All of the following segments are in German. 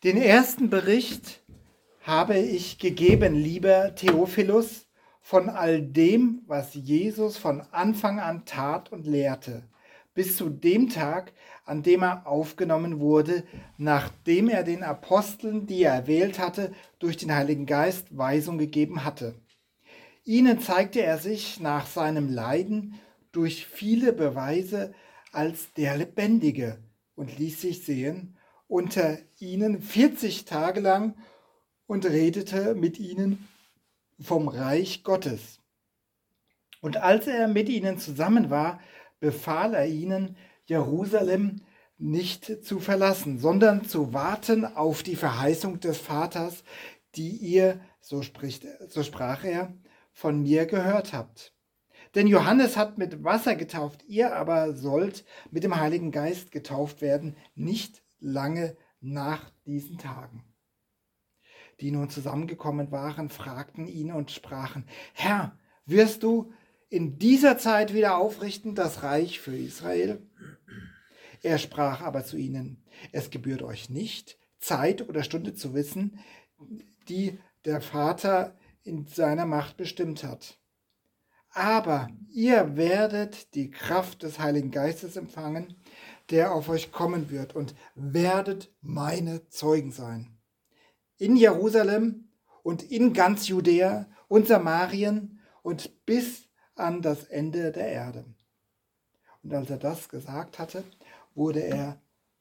Den ersten Bericht habe ich gegeben, lieber Theophilus, von all dem, was Jesus von Anfang an tat und lehrte, bis zu dem Tag, an dem er aufgenommen wurde, nachdem er den Aposteln, die er erwählt hatte, durch den Heiligen Geist Weisung gegeben hatte. Ihnen zeigte er sich nach seinem Leiden durch viele Beweise als der Lebendige und ließ sich sehen unter ihnen 40 Tage lang und redete mit ihnen vom Reich Gottes. Und als er mit ihnen zusammen war, befahl er ihnen, Jerusalem nicht zu verlassen, sondern zu warten auf die Verheißung des Vaters, die ihr, so sprach er, von mir gehört habt. Denn Johannes hat mit Wasser getauft, ihr aber sollt mit dem Heiligen Geist getauft werden, nicht lange nach diesen Tagen. Die nun zusammengekommen waren, fragten ihn und sprachen: Herr, wirst du in dieser Zeit wieder aufrichten das Reich für Israel? Er sprach aber zu ihnen: Es gebührt euch nicht, Zeit oder Stunde zu wissen, die der Vater in seiner Macht bestimmt hat. Aber ihr werdet die Kraft des Heiligen Geistes empfangen, der auf euch kommen wird, und werdet meine Zeugen sein. In Jerusalem und in ganz Judäa und Samarien und bis an das Ende der Erde. Und als er das gesagt hatte, wurde er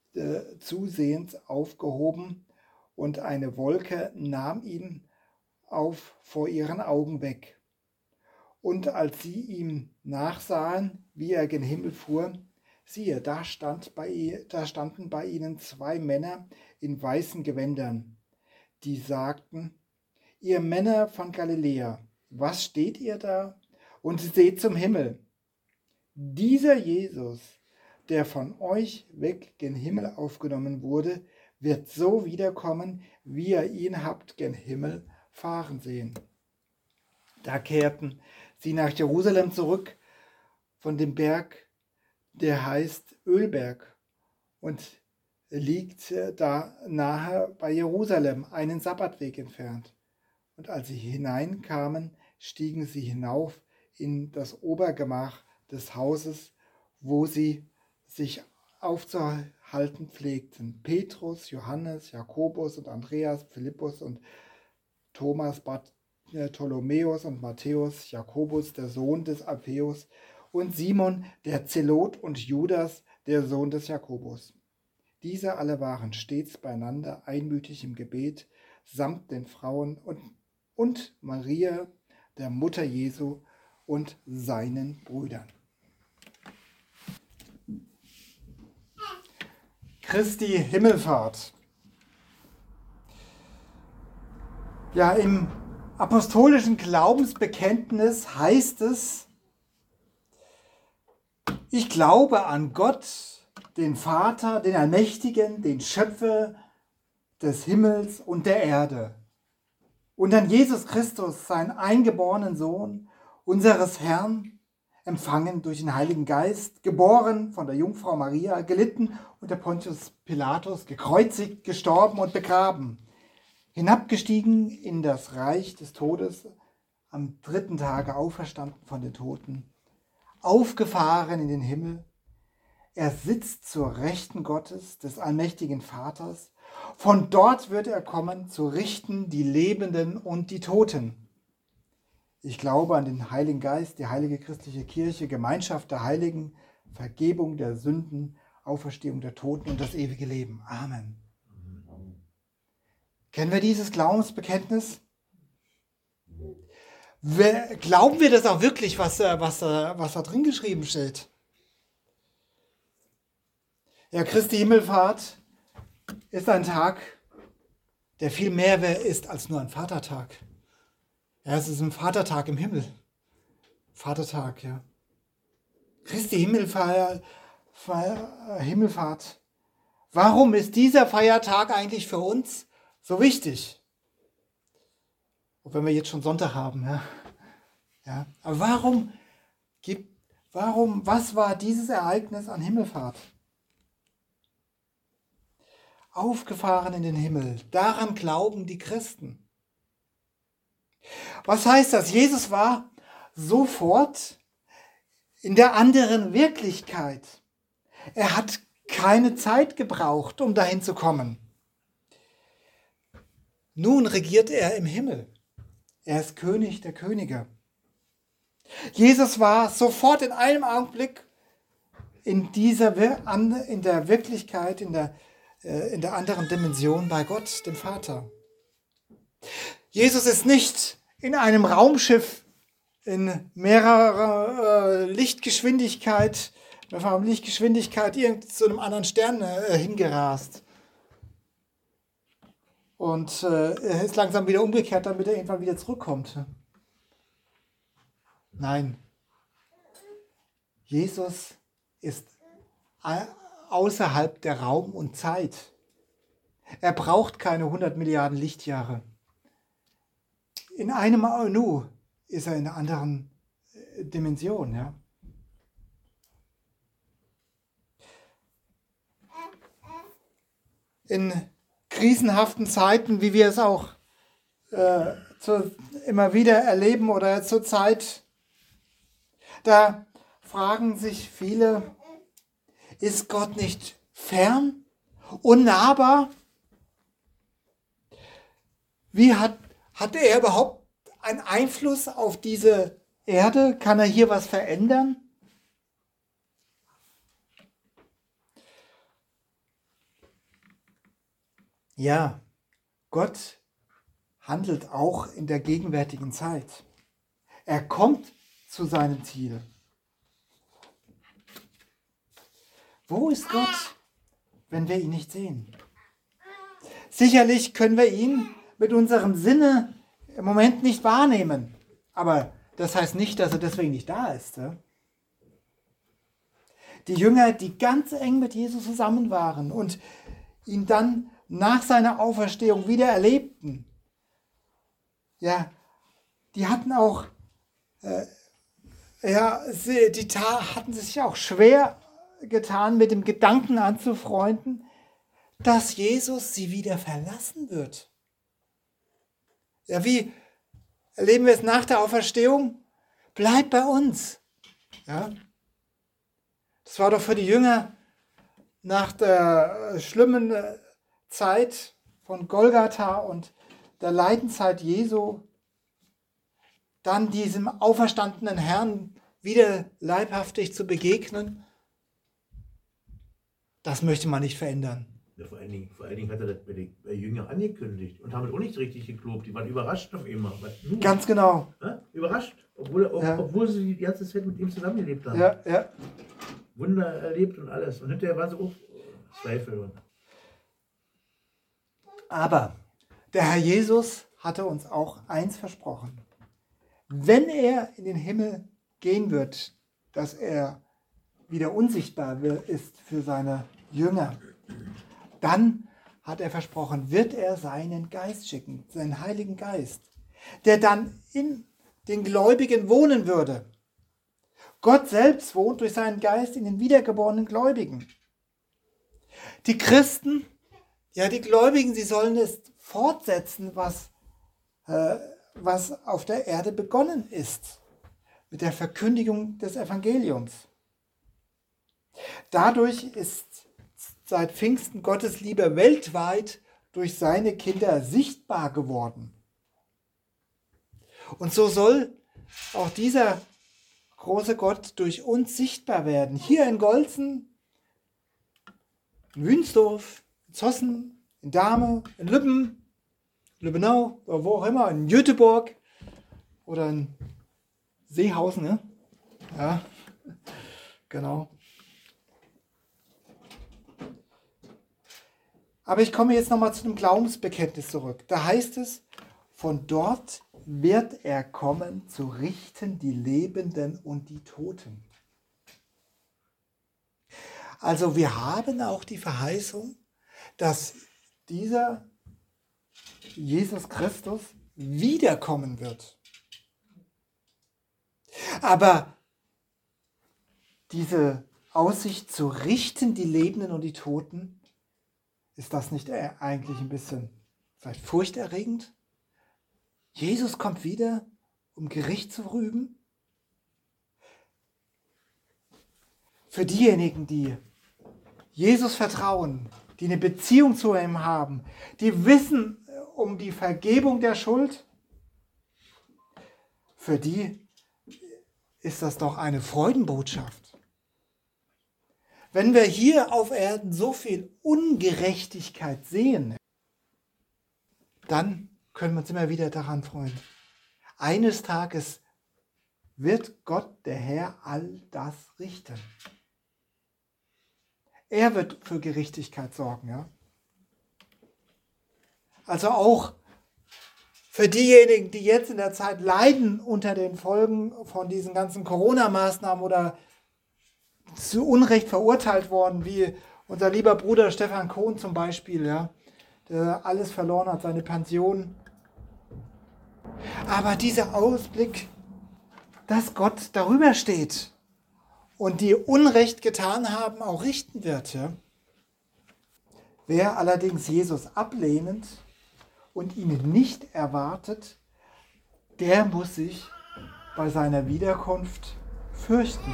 zusehends aufgehoben, und eine Wolke nahm ihn auf vor ihren Augen weg. Und als sie ihm nachsahen, wie er gen Himmel fuhr, siehe, da standen bei ihnen 2 Männer in weißen Gewändern, die sagten: Ihr Männer von Galiläa, was steht ihr da und seht zum Himmel? Dieser Jesus, der von euch weg gen Himmel aufgenommen wurde, wird so wiederkommen, wie ihr ihn habt gen Himmel fahren sehen. Da kehrten sie nach Jerusalem zurück von dem Berg, der heißt Ölberg und liegt da nahe bei Jerusalem, einen Sabbatweg entfernt. Und als sie hineinkamen, stiegen sie hinauf in das Obergemach des Hauses, wo sie sich aufzuhalten pflegten. Petrus, Johannes, Jakobus und Andreas, Philippus und Thomas, Bartholomäus und Matthäus, Jakobus, der Sohn des Alpheus, und Simon, der Zelot, und Judas, der Sohn des Jakobus. Diese alle waren stets beieinander, einmütig im Gebet, samt den Frauen und Maria, der Mutter Jesu, und seinen Brüdern. Christi Himmelfahrt. Ja, im apostolischen Glaubensbekenntnis heißt es: Ich glaube an Gott, den Vater, den Allmächtigen, den Schöpfer des Himmels und der Erde, und an Jesus Christus, seinen eingeborenen Sohn, unseres Herrn, empfangen durch den Heiligen Geist, geboren von der Jungfrau Maria, gelitten unter Pontius Pilatus, gekreuzigt, gestorben und begraben, hinabgestiegen in das Reich des Todes, am 3. Tage auferstanden von den Toten, aufgefahren in den Himmel. Er sitzt zur Rechten Gottes, des allmächtigen Vaters. Von dort wird er kommen, zu richten die Lebenden und die Toten. Ich glaube an den Heiligen Geist, die heilige christliche Kirche, Gemeinschaft der Heiligen, Vergebung der Sünden, Auferstehung der Toten und das ewige Leben. Amen. Kennen wir dieses Glaubensbekenntnis? Glauben wir das auch wirklich, was da drin geschrieben steht? Ja, Christi Himmelfahrt ist ein Tag, der viel mehr ist als nur ein Vatertag. Ja, es ist ein Vatertag im Himmel. Vatertag, ja. Christi Himmelfahrt. Warum ist dieser Feiertag eigentlich für uns so wichtig? Auch wenn wir jetzt schon Sonntag haben, ja. Ja. Aber was war dieses Ereignis an Himmelfahrt? aufgefahren in den Himmel. Daran glauben die Christen. Was heißt das? Jesus war sofort in der anderen Wirklichkeit. Er hat keine Zeit gebraucht, um dahin zu kommen. Nun regiert er im Himmel. Er ist König der Könige. Jesus war sofort in einem Augenblick in der Wirklichkeit, in der anderen Dimension bei Gott, dem Vater. Jesus ist nicht in einem Raumschiff in mehrerer Lichtgeschwindigkeit zu einem anderen Stern hingerast. Und er ist langsam wieder umgekehrt, damit er irgendwann wieder zurückkommt. Nein. Jesus ist außerhalb der Raum und Zeit. Er braucht keine 100 Milliarden Lichtjahre. In einem Nu ist er in einer anderen Dimension. Ja? In krisenhaften Zeiten, wie wir es auch immer wieder erleben oder zur Zeit, da fragen sich viele, ist Gott nicht fern, unnahbar? Wie hat er überhaupt einen Einfluss auf diese Erde? Kann er hier was verändern? Ja, Gott handelt auch in der gegenwärtigen Zeit. Er kommt zu seinem Ziel. Wo ist Gott, wenn wir ihn nicht sehen? Sicherlich können wir ihn mit unserem Sinne im Moment nicht wahrnehmen. Aber das heißt nicht, dass er deswegen nicht da ist. Ja? Die Jünger, die ganz eng mit Jesus zusammen waren und ihn dann nach seiner Auferstehung wieder erlebten, ja, die hatten auch, hatten sich auch schwer getan, mit dem Gedanken anzufreunden, dass Jesus sie wieder verlassen wird. Ja, wie erleben wir es nach der Auferstehung? Bleib bei uns. Ja? Das war doch für die Jünger nach der schlimmen Zeit von Golgatha und der Leidenszeit Jesu, dann diesem auferstandenen Herrn wieder leibhaftig zu begegnen. Das möchte man nicht verändern. Ja, vor allen Dingen hat er das bei den Jüngern angekündigt und haben es auch nicht richtig geglaubt. Die waren überrascht auf einmal. Ganz genau. Ja? Überrascht, obwohl sie die ganze Zeit mit ihm zusammengelebt haben. Ja, ja. Wunder erlebt und alles. Und hinterher waren sie auch Zweifel. Aber der Herr Jesus hatte uns auch eins versprochen. Wenn er in den Himmel gehen wird, dass er wieder unsichtbar ist für seine Jünger, dann hat er versprochen, wird er seinen Geist schicken, seinen Heiligen Geist, der dann in den Gläubigen wohnen würde. Gott selbst wohnt durch seinen Geist in den wiedergeborenen Gläubigen. Die Christen, ja die Gläubigen, sie sollen es fortsetzen, was auf der Erde begonnen ist, mit der Verkündigung des Evangeliums. Dadurch ist seit Pfingsten Gottes Liebe weltweit durch seine Kinder sichtbar geworden. Und so soll auch dieser große Gott durch uns sichtbar werden. Hier in Golzen, in Wünsdorf, in Zossen, in Dahme, in Lübbenau, oder wo auch immer, in Göteborg oder in Seehausen. Ne? Ja, genau. Aber ich komme jetzt nochmal zu dem Glaubensbekenntnis zurück. Da heißt es, von dort wird er kommen, zu richten die Lebenden und die Toten. Also wir haben auch die Verheißung, dass dieser Jesus Christus wiederkommen wird. Aber diese Aussicht zu richten die Lebenden und die Toten, Ist das nicht eigentlich ein bisschen vielleicht furchterregend? Jesus kommt wieder, um Gericht zu rüben? Für diejenigen, die Jesus vertrauen, die eine Beziehung zu ihm haben, die wissen um die Vergebung der Schuld, für die ist das doch eine Freudenbotschaft. Wenn wir hier auf Erden so viel Ungerechtigkeit sehen, dann können wir uns immer wieder daran freuen. Eines Tages wird Gott, der Herr, all das richten. Er wird für Gerechtigkeit sorgen. Ja? Also auch für diejenigen, die jetzt in der Zeit leiden unter den Folgen von diesen ganzen Corona-Maßnahmen oder zu Unrecht verurteilt worden, wie unser lieber Bruder Stefan Kohn zum Beispiel, ja, der alles verloren hat, seine Pension. Aber dieser Ausblick, dass Gott darüber steht und die Unrecht getan haben, auch richten wird. Ja. Wer allerdings Jesus ablehnt und ihn nicht erwartet, der muss sich bei seiner Wiederkunft fürchten.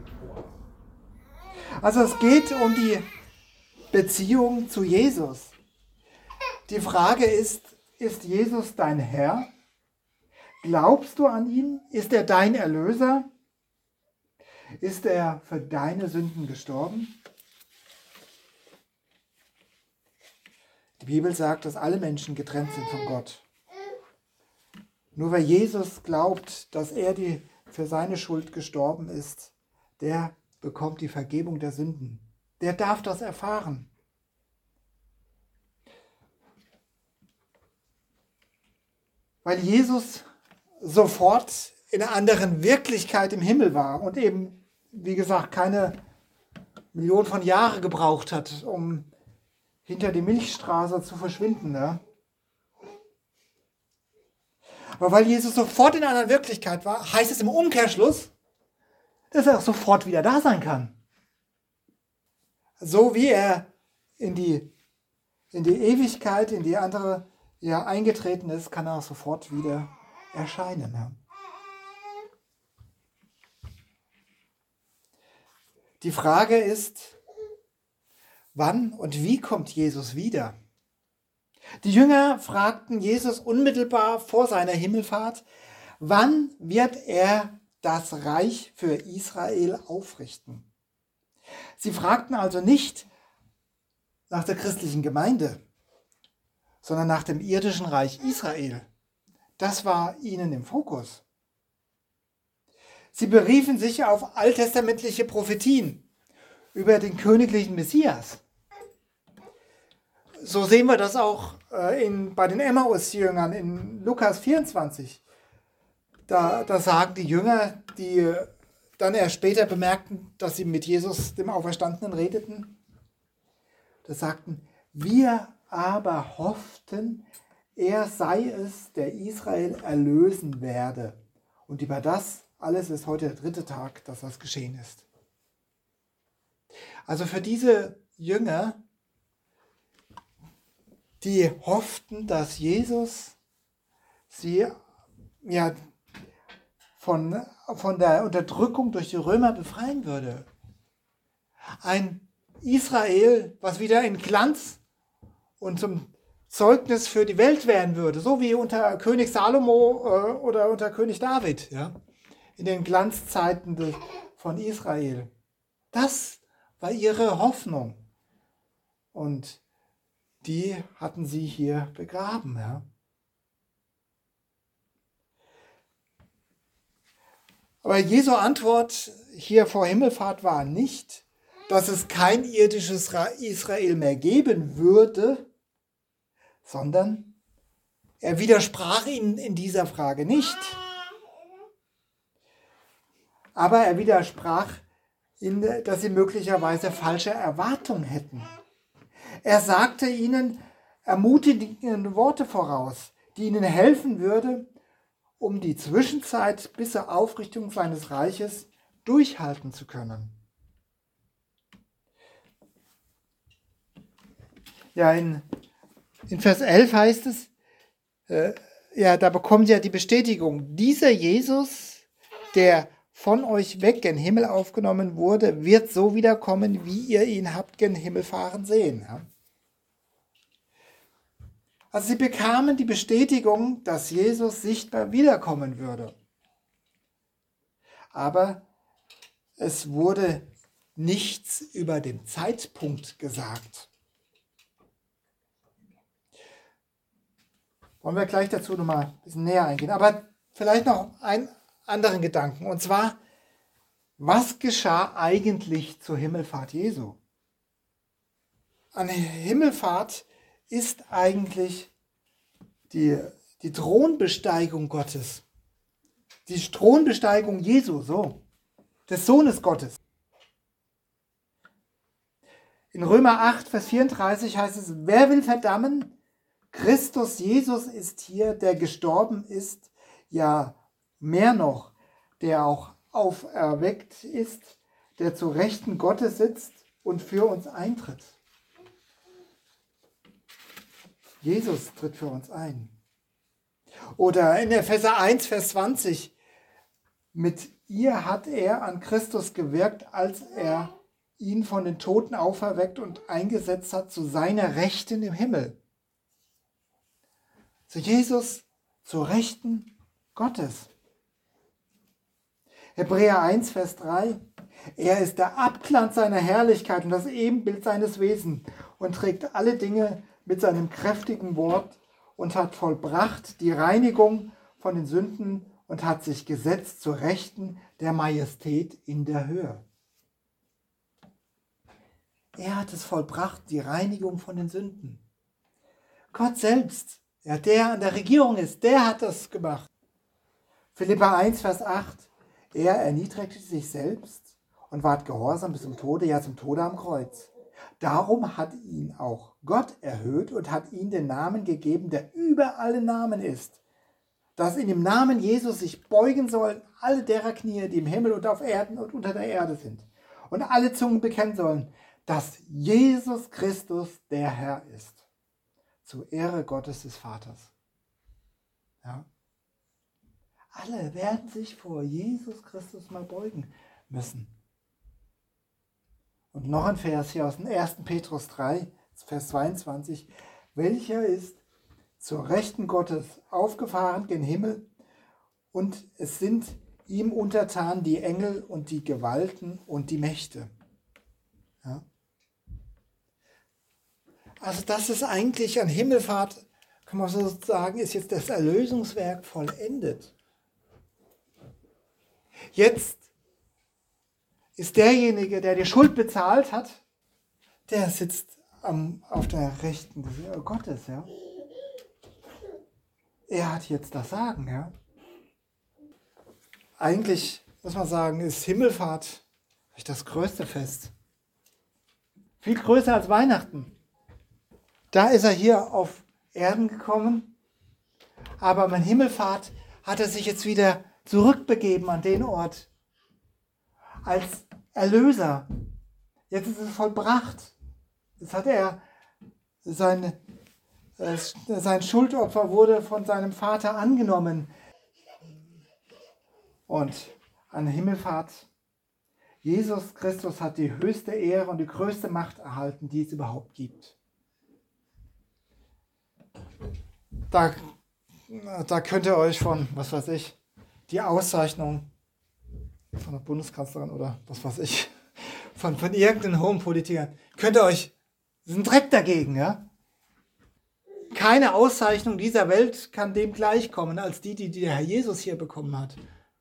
Also es geht um die Beziehung zu Jesus. Die Frage ist Jesus dein Herr? Glaubst du an ihn? Ist er dein Erlöser? Ist er für deine Sünden gestorben? Die Bibel sagt, dass alle Menschen getrennt sind von Gott. Nur wer Jesus glaubt, dass er für seine Schuld gestorben ist, der bekommt die Vergebung der Sünden. Der darf das erfahren. Weil Jesus sofort in einer anderen Wirklichkeit im Himmel war und eben, wie gesagt, keine Millionen von Jahren gebraucht hat, um hinter die Milchstraße zu verschwinden. Ne? Aber weil Jesus sofort in einer anderen Wirklichkeit war, heißt es im Umkehrschluss, dass er auch sofort wieder da sein kann. So wie er in die Ewigkeit, in die andere eingetreten ist, kann er auch sofort wieder erscheinen. Ja. Die Frage ist, wann und wie kommt Jesus wieder? Die Jünger fragten Jesus unmittelbar vor seiner Himmelfahrt, wann wird er das Reich für Israel aufrichten? Sie fragten also nicht nach der christlichen Gemeinde, sondern nach dem irdischen Reich Israel. Das war ihnen im Fokus. Sie beriefen sich auf alttestamentliche Prophetien über den königlichen Messias. So sehen wir das auch bei den Emmaus-Jüngern in Lukas 24. Da sagen die Jünger, die dann erst später bemerkten, dass sie mit Jesus, dem Auferstandenen, redeten, da sagten, wir aber hofften, er sei es, der Israel erlösen werde. Und über das alles ist heute der 3. Tag, dass das geschehen ist. Also für diese Jünger, die hofften, dass Jesus sie von der Unterdrückung durch die Römer befreien würde. Ein Israel, was wieder in Glanz und zum Zeugnis für die Welt werden würde, so wie unter König Salomo oder unter König David, ja, in den Glanzzeiten von Israel. Das war ihre Hoffnung. Und die hatten sie hier begraben. Ja. Aber Jesu Antwort hier vor Himmelfahrt war nicht, dass es kein irdisches Israel mehr geben würde, sondern er widersprach ihnen in dieser Frage nicht. Aber er widersprach ihnen, dass sie möglicherweise falsche Erwartungen hätten. Er sagte ihnen ermutigende Worte voraus, die ihnen helfen würde, um die Zwischenzeit bis zur Aufrichtung seines Reiches durchhalten zu können. Ja, in Vers 11 heißt es, da bekommt ihr die Bestätigung, dieser Jesus, der von euch weg gen Himmel aufgenommen wurde, wird so wiederkommen, wie ihr ihn habt gen Himmel fahren sehen. Ja? Also sie bekamen die Bestätigung, dass Jesus sichtbar wiederkommen würde. Aber es wurde nichts über den Zeitpunkt gesagt. Wollen wir gleich dazu nochmal ein bisschen näher eingehen. Aber vielleicht noch einen anderen Gedanken. Und zwar, was geschah eigentlich zur Himmelfahrt Jesu? Eine Himmelfahrt ist eigentlich die Thronbesteigung Gottes. Die Thronbesteigung Jesu, so, des Sohnes Gottes. In Römer 8, Vers 34 heißt es, wer will verdammen? Christus Jesus ist hier, der gestorben ist, ja mehr noch, der auch auferweckt ist, der zu Rechten Gottes sitzt und für uns eintritt. Jesus tritt für uns ein. Oder in Epheser 1, Vers 20, mit ihr hat er an Christus gewirkt, als er ihn von den Toten auferweckt und eingesetzt hat zu seiner Rechten im Himmel. Zu Jesus, zur Rechten Gottes. Hebräer 1, Vers 3. Er ist der Abglanz seiner Herrlichkeit und das Ebenbild seines Wesens und trägt alle Dinge mit seinem kräftigen Wort und hat vollbracht die Reinigung von den Sünden und hat sich gesetzt zur Rechten der Majestät in der Höhe. Er hat es vollbracht, die Reinigung von den Sünden. Gott selbst, ja, der an der Regierung ist, der hat das gemacht. Philipper 1, Vers 8. Er erniedrigte sich selbst und ward gehorsam bis zum Tode, ja zum Tode am Kreuz. Darum hat ihn auch Gott erhöht und hat ihm den Namen gegeben, der über alle Namen ist. Dass in dem Namen Jesus sich beugen sollen alle derer Knie, die im Himmel und auf Erden und unter der Erde sind. Und alle Zungen bekennen sollen, dass Jesus Christus der Herr ist. Zur Ehre Gottes des Vaters. Ja. Alle werden sich vor Jesus Christus mal beugen müssen. Und noch ein Vers hier aus dem 1. Petrus 3, Vers 22. Welcher ist zur Rechten Gottes aufgefahren gen Himmel und es sind ihm untertan die Engel und die Gewalten und die Mächte. Ja. Also das ist eigentlich an Himmelfahrt, kann man so sagen, ist jetzt das Erlösungswerk vollendet. Jetzt ist derjenige, der die Schuld bezahlt hat, der sitzt auf der Rechten des Gottes. Ja. Er hat jetzt das Sagen. Ja. Eigentlich, muss man sagen, ist Himmelfahrt das größte Fest. Viel größer als Weihnachten. Da ist er hier auf Erden gekommen, aber mit Himmelfahrt hat er sich jetzt wieder zurückbegeben an den Ort als Erlöser. Jetzt ist es vollbracht. Jetzt hat er sein Schuldopfer wurde von seinem Vater angenommen. Und an Himmelfahrt, Jesus Christus hat die höchste Ehre und die größte Macht erhalten, die es überhaupt gibt. Da könnt ihr euch von, was weiß ich, die Auszeichnung von der Bundeskanzlerin oder was weiß ich, von irgendeinen hohen Politikern, könnt ihr euch, das ist ein Dreck dagegen, ja? Keine Auszeichnung dieser Welt kann dem gleichkommen, als die der Herr Jesus hier bekommen hat.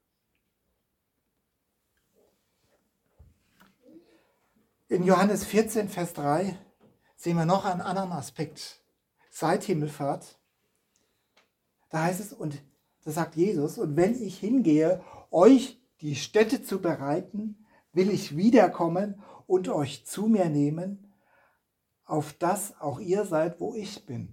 In Johannes 14, Vers 3 sehen wir noch einen anderen Aspekt. Seit Himmelfahrt, da heißt es, und da sagt Jesus, und wenn ich hingehe, euch die Stätte zu bereiten, will ich wiederkommen und euch zu mir nehmen, auf das auch ihr seid, wo ich bin.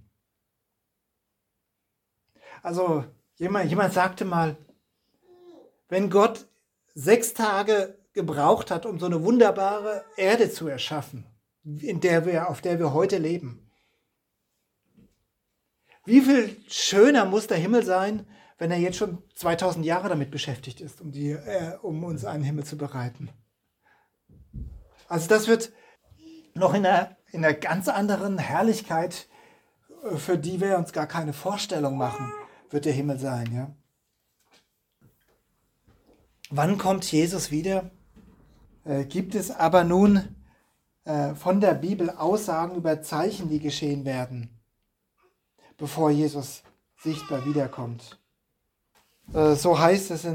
Also jemand sagte mal, wenn Gott 6 Tage gebraucht hat, um so eine wunderbare Erde zu erschaffen, auf der wir heute leben, Wie viel schöner muss der Himmel sein, wenn er jetzt schon 2000 Jahre damit beschäftigt ist, um uns einen Himmel zu bereiten. Also das wird noch in einer ganz anderen Herrlichkeit, für die wir uns gar keine Vorstellung machen, wird der Himmel sein. Ja? Wann kommt Jesus wieder? Gibt es aber nun von der Bibel Aussagen über Zeichen, die geschehen werden, bevor Jesus sichtbar wiederkommt. So heißt es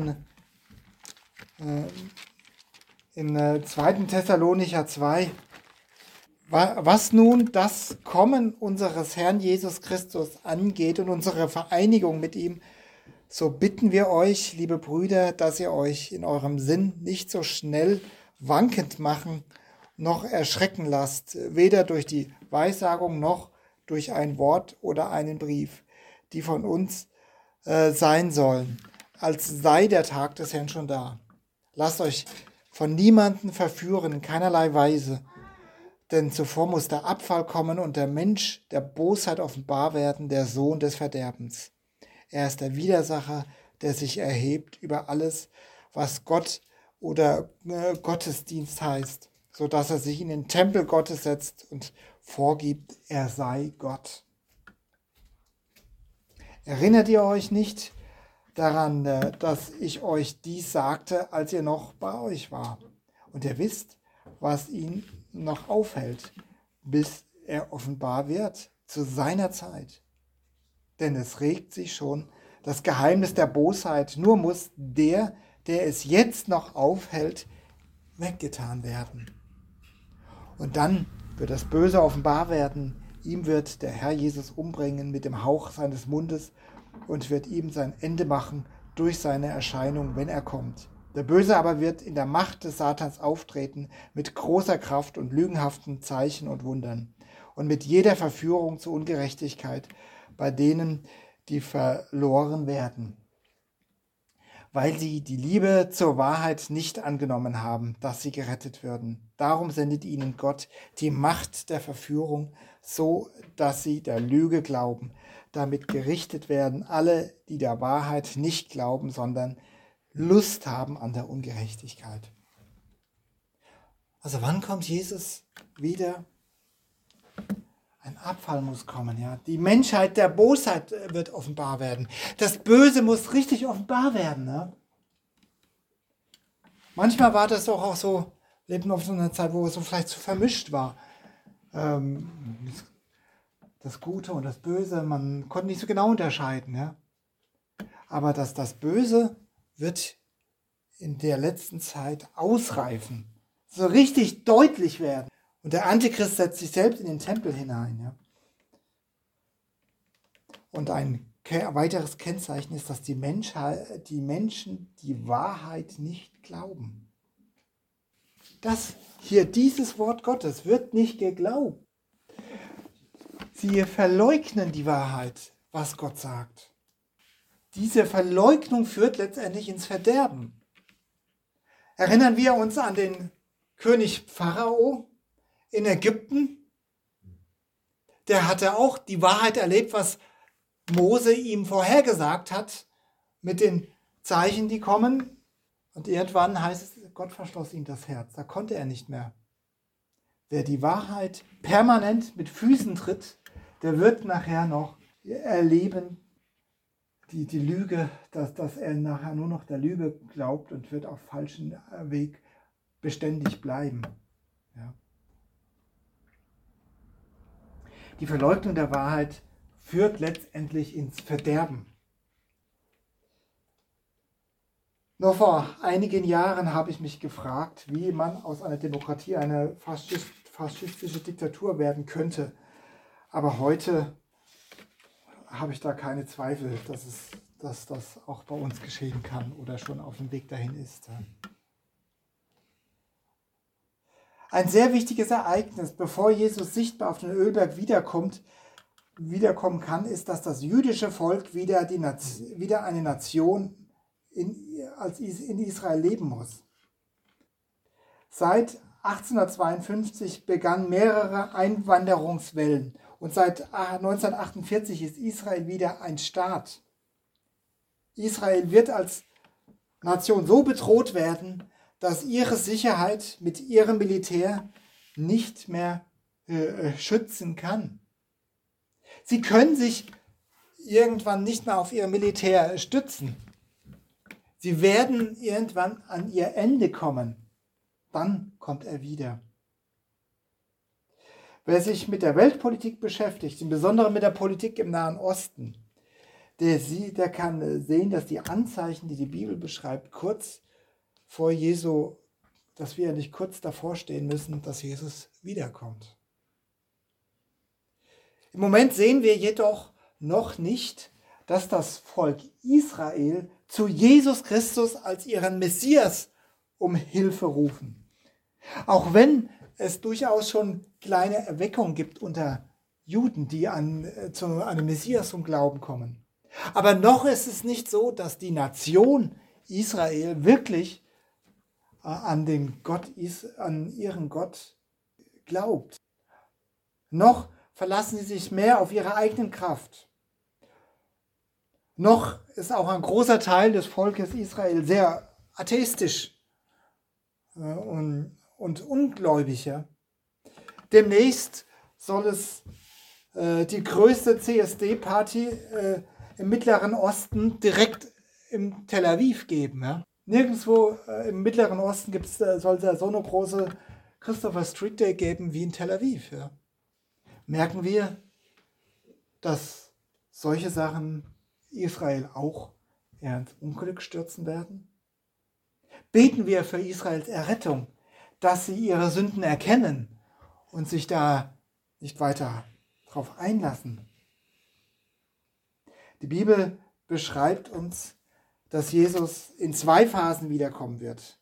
in 2. Thessalonicher 2, was nun das Kommen unseres Herrn Jesus Christus angeht und unsere Vereinigung mit ihm, so bitten wir euch, liebe Brüder, dass ihr euch in eurem Sinn nicht so schnell wankend machen, noch erschrecken lasst, weder durch die Weissagung noch durch ein Wort oder einen Brief, die von uns sein sollen, als sei der Tag des Herrn schon da. Lasst euch von niemandem verführen, in keinerlei Weise, denn zuvor muss der Abfall kommen und der Mensch der Bosheit offenbar werden, der Sohn des Verderbens. Er ist der Widersacher, der sich erhebt über alles, was Gott oder Gottesdienst heißt, so dass er sich in den Tempel Gottes setzt und vorgibt, er sei Gott. Erinnert ihr euch nicht daran, dass ich euch dies sagte, als ihr noch bei euch war? Und ihr wisst, was ihn noch aufhält, bis er offenbar wird, zu seiner Zeit. Denn es regt sich schon das Geheimnis der Bosheit, nur muss der es jetzt noch aufhält, weggetan werden. Und dann wird das Böse offenbar werden. Ihm wird der Herr Jesus umbringen mit dem Hauch seines Mundes und wird ihm sein Ende machen durch seine Erscheinung, wenn er kommt. Der Böse aber wird in der Macht des Satans auftreten, mit großer Kraft und lügenhaften Zeichen und Wundern und mit jeder Verführung zur Ungerechtigkeit bei denen, die verloren werden, weil sie die Liebe zur Wahrheit nicht angenommen haben, dass sie gerettet würden. Darum sendet ihnen Gott die Macht der Verführung, so dass sie der Lüge glauben. Damit gerichtet werden alle, die der Wahrheit nicht glauben, sondern Lust haben an der Ungerechtigkeit. Also wann kommt Jesus wieder? Ein Abfall muss kommen, ja. Die Menschheit der Bosheit wird offenbar werden. Das Böse muss richtig offenbar werden, ne? Manchmal war das doch auch so, lebten auf so einer Zeit, wo es so vielleicht zu vermischt war. Das Gute und das Böse, man konnte nicht so genau unterscheiden, ja. Aber das Böse wird in der letzten Zeit ausreifen, so richtig deutlich werden. Und der Antichrist setzt sich selbst in den Tempel hinein. Ja. Und ein weiteres Kennzeichen ist, dass die Menschen die Wahrheit nicht glauben. Dieses Wort Gottes wird nicht geglaubt. Sie verleugnen die Wahrheit, was Gott sagt. Diese Verleugnung führt letztendlich ins Verderben. Erinnern wir uns an den König Pharao in Ägypten? Der hatte auch die Wahrheit erlebt, was Mose ihm vorhergesagt hat, mit den Zeichen, die kommen. Und irgendwann heißt es, Gott verschloss ihm das Herz. Da konnte er nicht mehr. Wer die Wahrheit permanent mit Füßen tritt, der wird nachher noch erleben, die Lüge, dass er nachher nur noch der Lüge glaubt und wird auf falschem Weg beständig bleiben. Ja. Die Verleugnung der Wahrheit führt letztendlich ins Verderben. Noch vor einigen Jahren habe ich mich gefragt, wie man aus einer Demokratie eine faschistische Diktatur werden könnte. Aber heute habe ich da keine Zweifel, dass das auch bei uns geschehen kann oder schon auf dem Weg dahin ist. Ein sehr wichtiges Ereignis, bevor Jesus sichtbar auf den Ölberg wiederkommen kann, ist, dass das jüdische Volk wieder eine Nation in Israel leben muss. Seit 1852 begannen mehrere Einwanderungswellen Und seit 1948 ist Israel wieder ein Staat. Israel wird als Nation so bedroht werden, dass ihre Sicherheit mit ihrem Militär nicht mehr schützen kann. Sie können sich irgendwann nicht mehr auf ihr Militär stützen. Sie werden irgendwann an ihr Ende kommen. Dann kommt er wieder. Wer sich mit der Weltpolitik beschäftigt, im Besonderen mit der Politik im Nahen Osten, der kann sehen, dass die Anzeichen, die die Bibel beschreibt, kurz vor Jesu, dass wir nicht kurz davor stehen müssen, dass Jesus wiederkommt. Im Moment sehen wir jedoch noch nicht, dass das Volk Israel zu Jesus Christus als ihren Messias um Hilfe rufen. Auch wenn es durchaus schon kleine Erweckungen gibt unter Juden, die zu einem Messias zum Glauben kommen. Aber noch ist es nicht so, dass die Nation Israel wirklich an ihren Gott glaubt. Noch verlassen sie sich mehr auf ihre eigenen Kraft. Noch ist auch ein großer Teil des Volkes Israel sehr atheistisch und ungläubiger. Demnächst soll es die größte CSD-Party im Mittleren Osten direkt in Tel Aviv geben. Ja? Nirgendwo im Mittleren Osten soll es so eine große Christopher Street Day geben wie in Tel Aviv. Ja? Merken wir, dass solche Sachen Israel auch ins Unglück stürzen werden? Beten wir für Israels Errettung, dass sie ihre Sünden erkennen und sich da nicht weiter drauf einlassen. Die Bibel beschreibt uns, dass Jesus in 2 Phasen wiederkommen wird.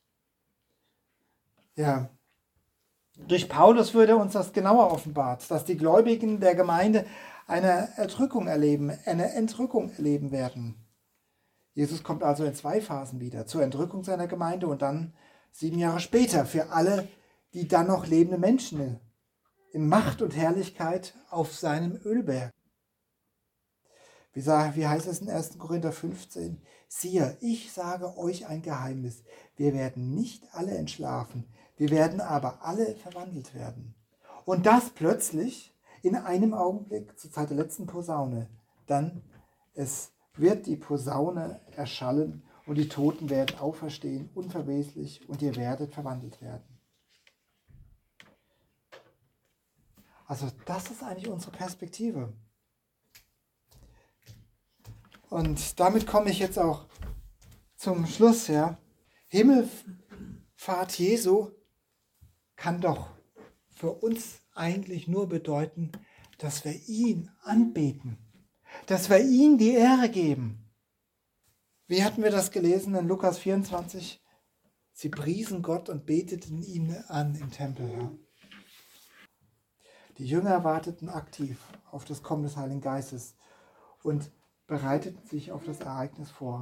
Ja, durch Paulus würde uns das genauer offenbart, dass die Gläubigen der Gemeinde eine Entrückung erleben werden. Jesus kommt also in 2 Phasen wieder, zur Entrückung seiner Gemeinde und dann 7 Jahre später für alle, die dann noch lebende Menschen in Macht und Herrlichkeit auf seinem Ölberg. Wie heißt es in 1. Korinther 15? Siehe, ich sage euch ein Geheimnis. Wir werden nicht alle entschlafen, wir werden aber alle verwandelt werden. Und das plötzlich in einem Augenblick zur Zeit der letzten Posaune. Dann wird die Posaune erschallen und die Toten werden auferstehen, unverweslich, und ihr werdet verwandelt werden. Also das ist eigentlich unsere Perspektive. Und damit komme ich jetzt auch zum Schluss. Ja. Himmelfahrt Jesu kann doch für uns eigentlich nur bedeuten, dass wir ihn anbeten, dass wir ihm die Ehre geben. Wie hatten wir das gelesen in Lukas 24? Sie priesen Gott und beteten ihn an im Tempel. Ja. Die Jünger warteten aktiv auf das Kommen des Heiligen Geistes und bereiteten sich auf das Ereignis vor.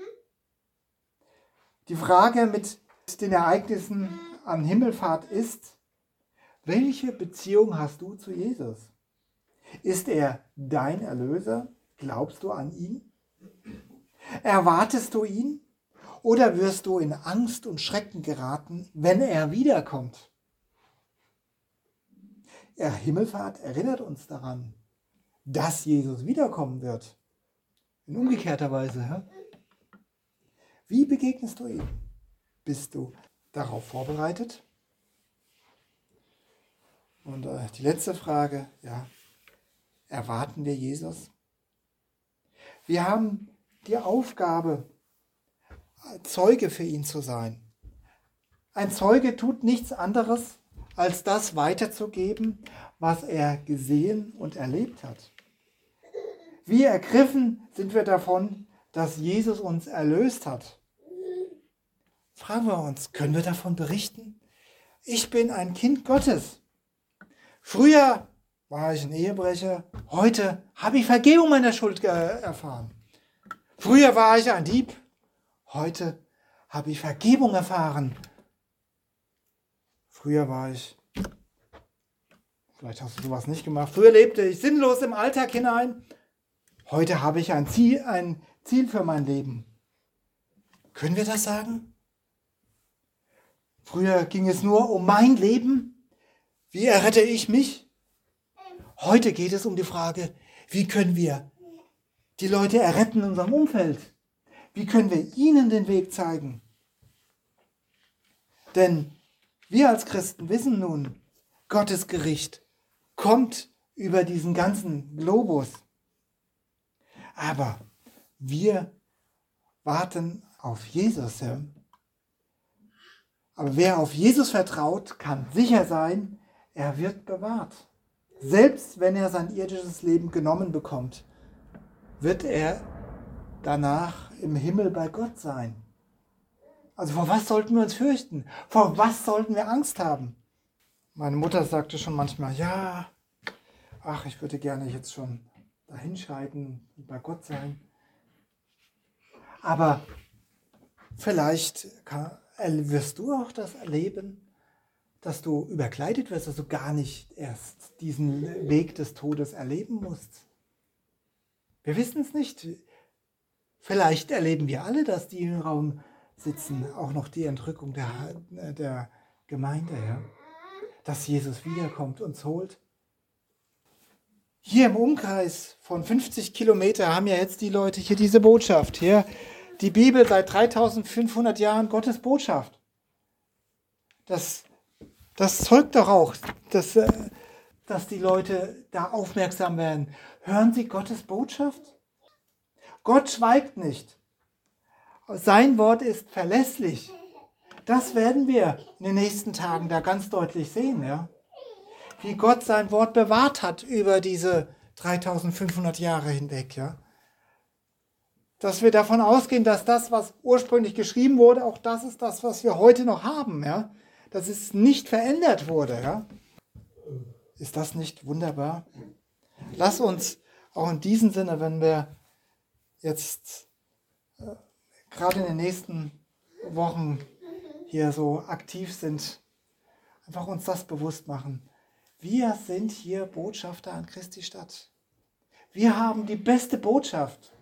Die Frage mit den Ereignissen an Himmelfahrt ist: Welche Beziehung hast du zu Jesus? Ist er dein Erlöser? Glaubst du an ihn? Erwartest du ihn? Oder wirst du in Angst und Schrecken geraten, wenn er wiederkommt? Himmelfahrt erinnert uns daran, dass Jesus wiederkommen wird. In umgekehrter Weise. Ja? Wie begegnest du ihm? Bist du darauf vorbereitet? Und die letzte Frage, ja, erwarten wir Jesus? Wir haben die Aufgabe, Zeuge für ihn zu sein. Ein Zeuge tut nichts anderes, als das weiterzugeben, was er gesehen und erlebt hat. Wie ergriffen sind wir davon, dass Jesus uns erlöst hat? Fragen wir uns, können wir davon berichten? Ich bin ein Kind Gottes. Früher war ich ein Ehebrecher, heute habe ich Vergebung meiner Schuld erfahren. Früher war ich ein Dieb, heute habe ich Vergebung erfahren. Früher war ich Vielleicht hast du sowas nicht gemacht. Früher lebte ich sinnlos im Alltag hinein. Heute habe ich ein Ziel für mein Leben. Können wir das sagen? Früher ging es nur um mein Leben. Wie errette ich mich? Heute geht es um die Frage, wie können wir die Leute erretten in unserem Umfeld? Wie können wir ihnen den Weg zeigen? Denn wir als Christen wissen nun, Gottes Gericht kommt über diesen ganzen Globus. Aber wir warten auf Jesus. Ja? Aber wer auf Jesus vertraut, kann sicher sein, er wird bewahrt. Selbst wenn er sein irdisches Leben genommen bekommt, wird er danach im Himmel bei Gott sein. Also vor was sollten wir uns fürchten? Vor was sollten wir Angst haben? Meine Mutter sagte schon manchmal, ja, ach, ich würde gerne jetzt schon dahin schreiten und bei Gott sein. Aber vielleicht wirst du auch das erleben, dass du überkleidet wirst, dass du gar nicht erst diesen Weg des Todes erleben musst. Wir wissen es nicht. Vielleicht erleben wir alle, dass die im Raum sitzen, auch noch die Entrückung der Gemeinde, ja? Dass Jesus wiederkommt, uns holt. Hier im Umkreis von 50 Kilometer haben ja jetzt die Leute hier diese Botschaft. Hier die Bibel seit 3500 Jahren, Gottes Botschaft. Das zeugt doch auch, dass die Leute da aufmerksam werden. Hören Sie Gottes Botschaft? Gott schweigt nicht. Sein Wort ist verlässlich. Das werden wir in den nächsten Tagen da ganz deutlich sehen, ja? Wie Gott sein Wort bewahrt hat über diese 3500 Jahre hinweg. Ja? Dass wir davon ausgehen, dass das, was ursprünglich geschrieben wurde, auch das ist das, was wir heute noch haben. Ja? Dass es nicht verändert wurde. Ja? Ist das nicht wunderbar? Lass uns auch in diesem Sinne, wenn wir jetzt gerade in den nächsten Wochen hier so aktiv sind, einfach uns das bewusst machen. Wir sind hier Botschafter an Christi Stadt. Wir haben die beste Botschaft.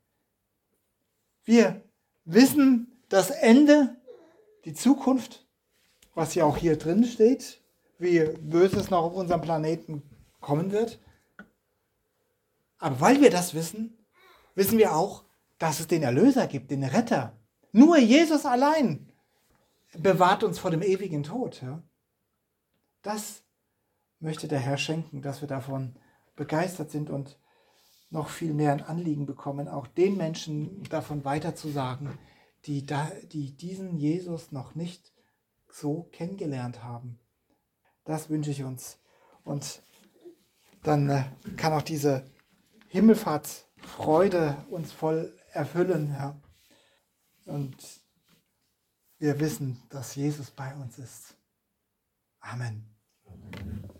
Wir wissen das Ende, die Zukunft, was ja auch hier drin steht, wie Böses noch auf unserem Planeten kommen wird. Aber weil wir das wissen, wissen wir auch, dass es den Erlöser gibt, den Retter. Nur Jesus allein bewahrt uns vor dem ewigen Tod. Ja? Das möchte der Herr schenken, dass wir davon begeistert sind und noch viel mehr ein Anliegen bekommen, auch den Menschen davon weiterzusagen, die diesen Jesus noch nicht so kennengelernt haben. Das wünsche ich uns. Und dann kann auch diese Himmelfahrtsfreude uns voll erfüllen. Ja. Und wir wissen, dass Jesus bei uns ist. Amen.